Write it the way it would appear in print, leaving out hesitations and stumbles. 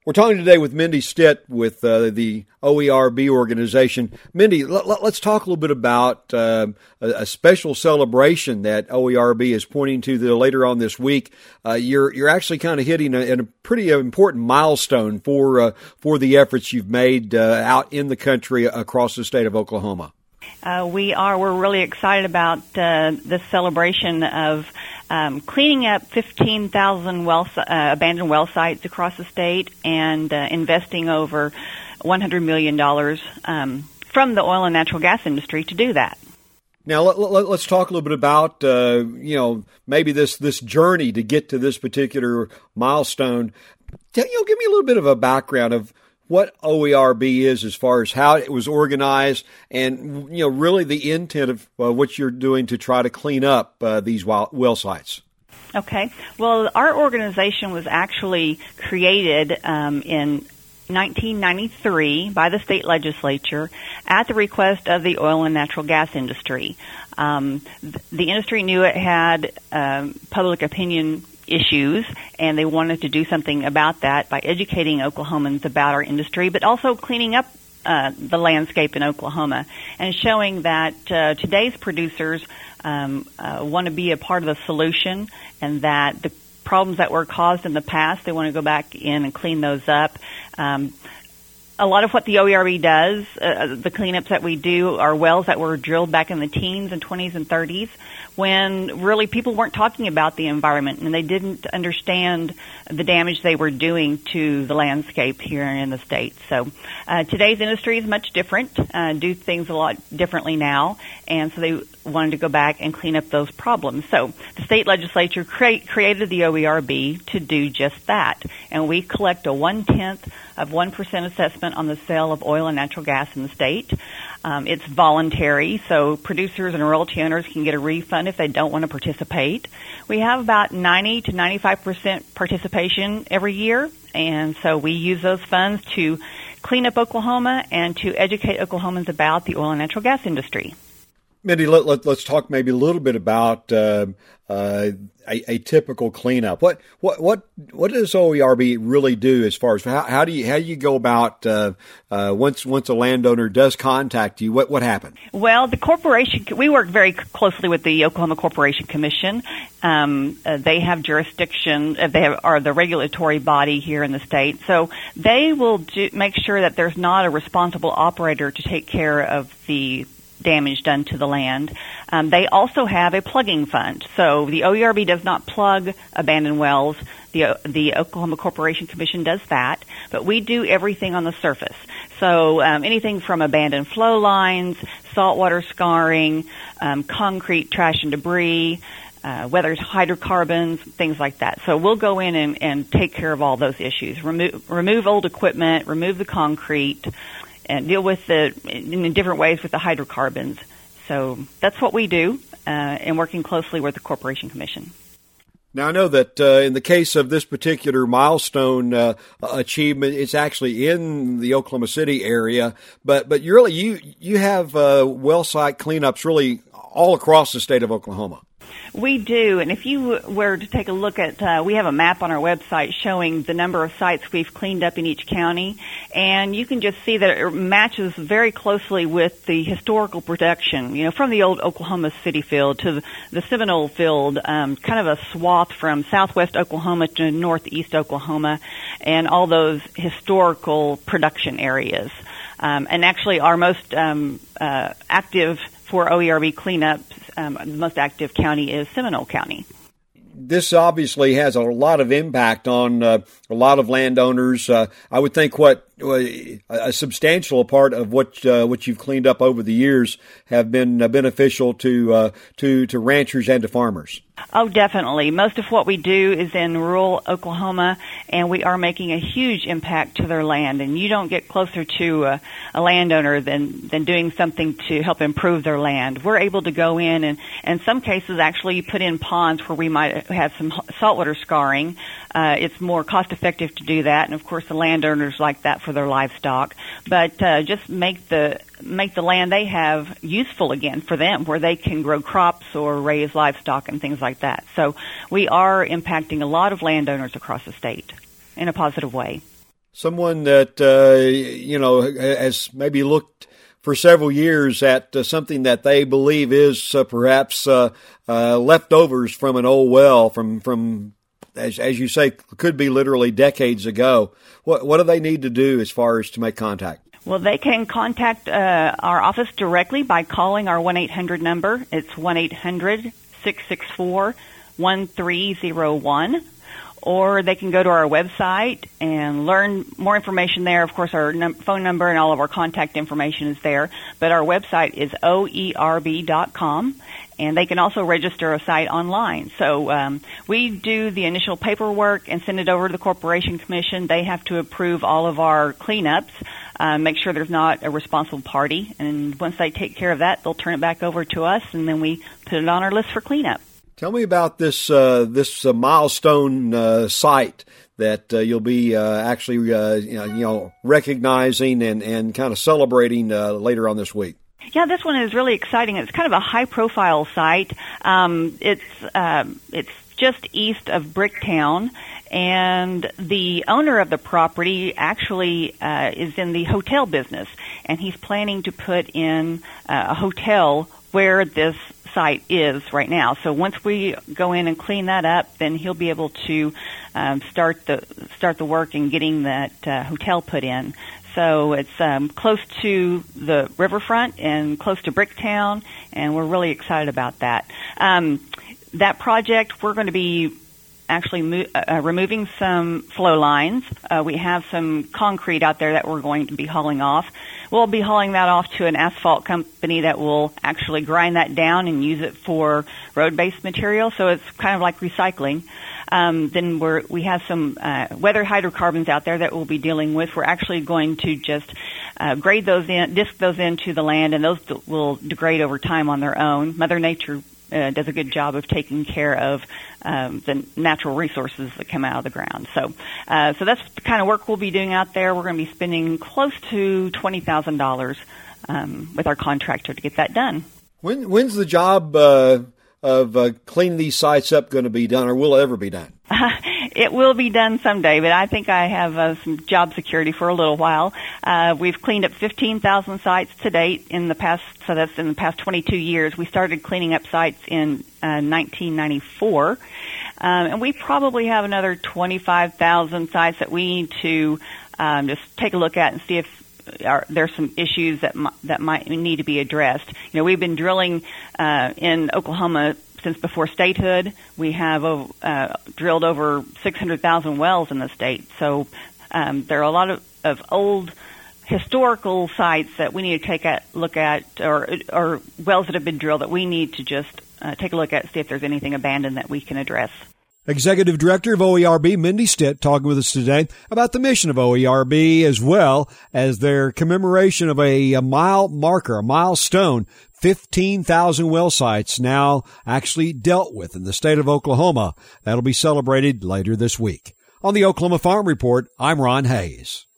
We're talking today with Mindy Stitt with the OERB organization. Mindy, let's talk a little bit about a special celebration that OERB is pointing to later on this week. You're actually kind of hitting a pretty important milestone for the efforts you've made out in the country across the state of Oklahoma. We're really excited about this celebration of cleaning up 15,000 abandoned well sites across the state and investing over $100 million from the oil and natural gas industry to do that. Now, let's talk a little bit about, maybe this journey to get to this particular milestone. Give me a little bit of a background of what OERB is as far as how it was organized and, really the intent of what you're doing to try to clean up these well sites. Okay. Well, our organization was actually created in 1993 by the state legislature at the request of the oil and natural gas industry. The industry knew it had public opinion issues, and they wanted to do something about that by educating Oklahomans about our industry, but also cleaning up the landscape in Oklahoma and showing that today's producers want to be a part of the solution, and that the problems that were caused in the past, they want to go back in and clean those up. A lot of what the OERB does, the cleanups that we do, are wells that were drilled back in the teens and 20s and 30s when really people weren't talking about the environment and they didn't understand the damage they were doing to the landscape here in the state. So today's industry is much different, do things a lot differently now, and so they wanted to go back and clean up those problems. So the state legislature created the OERB to do just that, and we collect a 0.1% assessment on the sale of oil and natural gas in the state. It's voluntary, so producers and royalty owners can get a refund if they don't want to participate. We have about 90 to 95% participation every year, and so we use those funds to clean up Oklahoma and to educate Oklahomans about the oil and natural gas industry. Mindy, let's talk maybe a little bit about a typical cleanup. What does OERB really do as far as how do you go about once a landowner does contact you? What happens? Well, the corporation, we work very closely with the Oklahoma Corporation Commission. They have jurisdiction. Are the regulatory body here in the state, so they will make sure that there's not a responsible operator to take care of the damage done to the land. They also have a plugging fund. So the OERB does not plug abandoned wells. The Oklahoma Corporation Commission does that, but we do everything on the surface. So anything from abandoned flow lines, saltwater scarring, concrete, trash and debris, whether it's hydrocarbons, things like that. So we'll go in and take care of all those issues. Remove old equipment, remove the concrete, and deal with in different ways with the hydrocarbons. So that's what we do, and working closely with the Corporation Commission. Now, I know that in the case of this particular milestone achievement, it's actually in the Oklahoma City area, but you have well site cleanups really all across the state of Oklahoma. We do, and if you were to take a look at, we have a map on our website showing the number of sites we've cleaned up in each county, and you can just see that it matches very closely with the historical production, from the old Oklahoma City field to the Seminole field, kind of a swath from southwest Oklahoma to northeast Oklahoma, and all those historical production areas. And actually our most active for OERB cleanups, the most active county is Seminole County. This obviously has a lot of impact on a lot of landowners. I would think a substantial part of what you've cleaned up over the years have been beneficial to ranchers and to farmers. Oh, definitely. Most of what we do is in rural Oklahoma, and we are making a huge impact to their land. And you don't get closer to a landowner than doing something to help improve their land. We're able to go in and in some cases actually put in ponds where we might have some saltwater scarring. It's more cost effective to do that, and of course the landowners like that for their livestock. But just make the land they have useful again for them, where they can grow crops or raise livestock and things like that. So we are impacting a lot of landowners across the state in a positive way. Someone that, has maybe looked for several years at something that they believe is perhaps leftovers from an old well from as you say, could be literally decades ago. What do they need to do as far as to make contact? Well, they can contact our office directly by calling our 1-800 number. It's 1-800-664-1301. Or they can go to our website and learn more information there. Of course, our phone number and all of our contact information is there. But our website is oerb.com, and they can also register a site online. So we do the initial paperwork and send it over to the Corporation Commission. They have to approve all of our cleanups, make sure there's not a responsible party. And once they take care of that, they'll turn it back over to us, and then we put it on our list for cleanup. Tell me about this milestone site that you'll be actually recognizing and kind of celebrating later on this week. Yeah, this one is really exciting. It's kind of a high-profile site. It's just east of Bricktown, and the owner of the property actually is in the hotel business, and he's planning to put in a hotel where this site is right now. So once we go in and clean that up, then he'll be able to start the work in getting that hotel put in. So it's close to the riverfront and close to Bricktown, and we're really excited about that. That project, we're going to be actually removing some flow lines. We have some concrete out there that we're going to be hauling off. We'll be hauling that off to an asphalt company that will actually grind that down and use it for road-based material, so it's kind of like recycling. Then we have some weather hydrocarbons out there that we'll be dealing with. We're actually going to just grade those in, disc those into the land, and those will degrade over time on their own. Mother Nature does a good job of taking care of the natural resources that come out of the ground. So that's the kind of work we'll be doing out there. We're going to be spending close to $20,000 with our contractor to get that done. When's the job of cleaning these sites up going to be done, or will it ever be done? It will be done someday, but I think I have some job security for a little while. We've cleaned up 15,000 sites to date in the past, so that's in the past 22 years. We started cleaning up sites in 1994, and we probably have another 25,000 sites that we need to just take a look at and see if there's some issues that might need to be addressed. You know, we've been drilling in Oklahoma since before statehood. We have drilled over 600,000 wells in the state. So there are a lot of old historical sites that we need to take a look at, or wells that have been drilled that we need to just take a look at and see if there's anything abandoned that we can address. Executive Director of OERB, Mindy Stitt, talking with us today about the mission of OERB as well as their commemoration of a mile marker, a milestone, 15,000 well sites now actually dealt with in the state of Oklahoma. That'll be celebrated later this week. On the Oklahoma Farm Report, I'm Ron Hayes.